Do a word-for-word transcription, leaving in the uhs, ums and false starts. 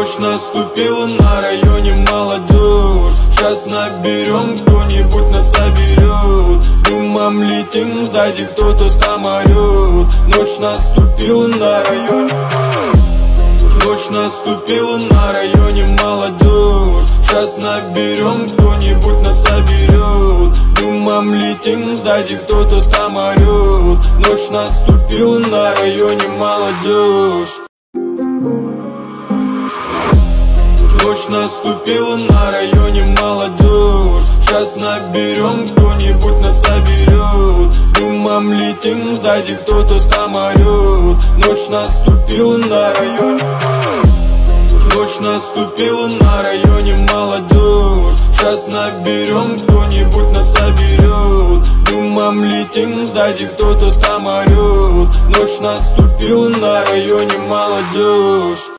Ночь наступила, на районе молодежь. Сейчас наберем, кто-нибудь нас соберет. С дымом летим, сзади кто-то там орет. Ночь наступила, на районе Ночь наступила, на районе молодежь. Сейчас наберем, кто-нибудь нас соберет. С дымом летим, сзади кто-то там орет. Ночь наступила, на районе молодежь. Ночь наступила, на районе молодежь. Сейчас наберем, кто-нибудь нас соберет. С дымом летим, сзади кто-то там орет. Ночь наступила, на районе Ночь наступила, на районе молодежь. Сейчас наберем, кто-нибудь нас соберет. С дымом летим, сзади кто-то там орет. Ночь наступила, на районе молодежь.